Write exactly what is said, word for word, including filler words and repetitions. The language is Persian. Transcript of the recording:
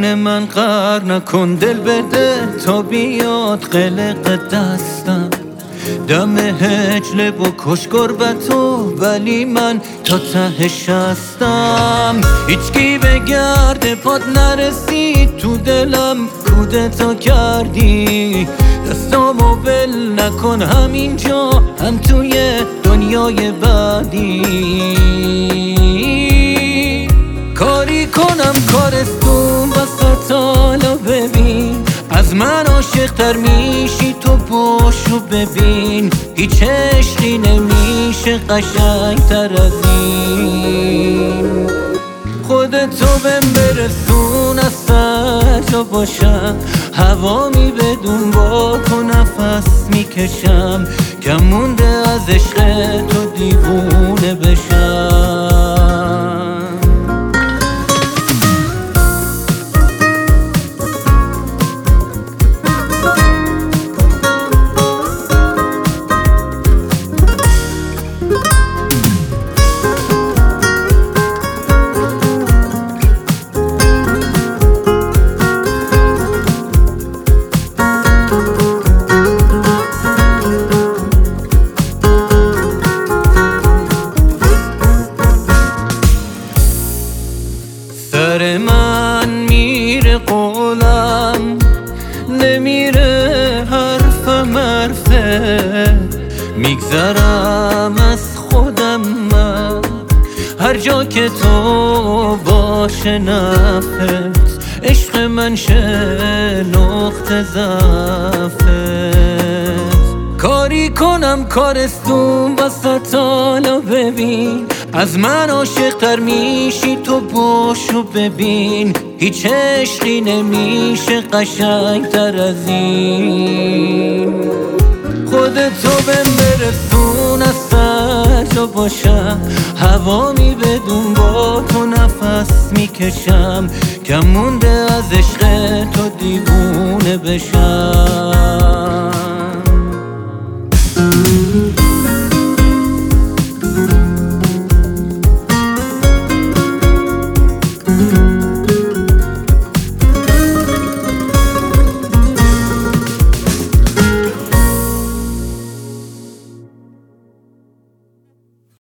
دل من قهر نکن، دل بده تا بیاد قلق دستم. دم هجله بکش گربتو، ولی من تا تهش هستم. هیچکی به گرد پاد نرسید تو دلم، کودتا کردی. دستامو ول نکن همینجا، هم توی دنیای بعدی. کاری کنم کارستون وسط، حالا ببین از من عاشق تر میشی تو، باشو ببین هیچ عشقی نمیشه قشنگ تر از این. خودتو بهم برسون از سر جا باشم، هوامی بدون با تو نفس میکشم. کم مونده از عشق تو دیوونه بشم. سر من میره قولم، نمیره حرفم حرفه. میگذرم از خودم من، هر جا که تو باشه نفت. عشق من شه نقطه ضعفت. کاری کنم کارستون وسط، حالا ببین از من عاشق تر میشی تو، باشو ببین هیچ عشقی نمیشه قشنگ تر از این. خودتو بهم برسون از سر جا باشم، هوامی بدون با تو نفس میکشم. کم مونده از عشق تو دیوونه بشم.